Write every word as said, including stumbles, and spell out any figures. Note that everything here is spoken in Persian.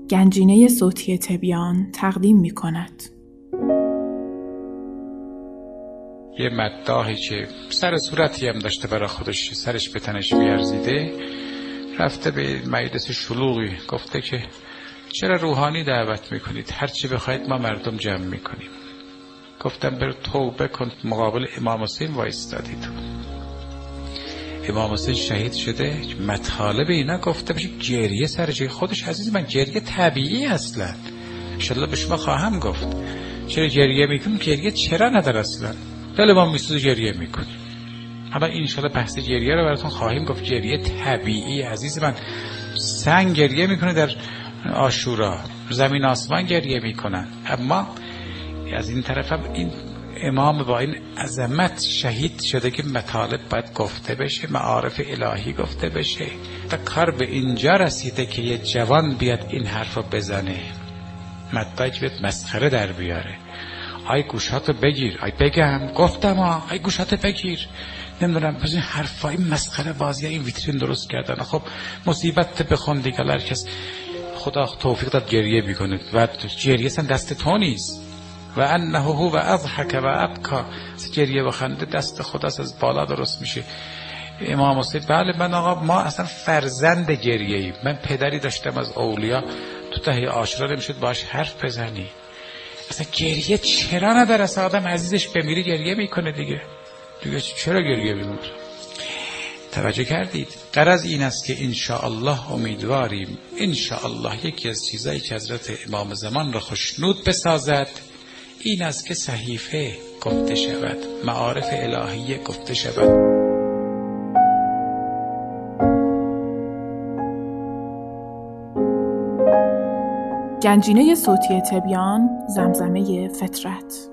گنجینه صوتی تبیان تقدیم می کند. یه مداحی که سر صورتی هم داشته برای خودش، سرش به تنش بیارزیده، رفته به مجلس شلوغی گفته که چرا روحانی دعوت میکنید؟ هرچی بخواید ما مردم جمع میکنیم. گفتم برو توبه کن، مقابل امام حسین وایستادید. امام حسین شهید شده، مطالب اینا گفته بشه گریه سر جای خودش. عزیز من، گریه طبیعی اصلا. انشالله به شما خواهم گفت چرا گریه میکنیم، گریه چرا نداره اصلا. دل ما میسوزه گریه میکنیم. حالا انشالله بحث گریه رو براتون خواهیم گفت. گریه طبیعی عزیز من. سنگ گریه میکنه در عاشورا، زمین آسمان گریه میکنن. اما از این طرف هم این امام با این عظمت شهید شده که مطالب باید گفته بشه، معارف الهی گفته بشه. تا کار به اینجا رسیده که یه جوان بیاد این حرف رو بزنه، مدعی که بیاد مسخره در بیاره. آی گوشاتو بگیر، آی بگم گفتم ها، آی گوشاتو بگیر، نمیدونم پس این حرفای مسخره بازی این ویترین درست کردن. خب مصیبت بخون دیگه. هر کس خدا توفیق داد گریه میکنه و گریه سن دست تو نیست. و انه هو و اضحک و ابکا، گریه و خنده دست خداست، از بالا درست میشه. امام حسین بله من آقا ما اصلا فرزند گریه ایم. من پدری داشتم از اولیا، تو ته عاشورا نمیشد باش حرف بزنی. اصلا گریه چرا نداره؟ اصلا آدم عزیزش بمیره گریه میکنه دیگه. دیگه چرا گریه میکنه؟ توجه کردید؟ غرض این است که انشاءالله امیدواریم انشاءالله یکی از چیزایی که حضرت امام زمان را خوشنود بسازد این است که صحیفه گفته شود، معارف الهیه گفته شود. گنجینه صوتی تبیان، زمزمه فطرت.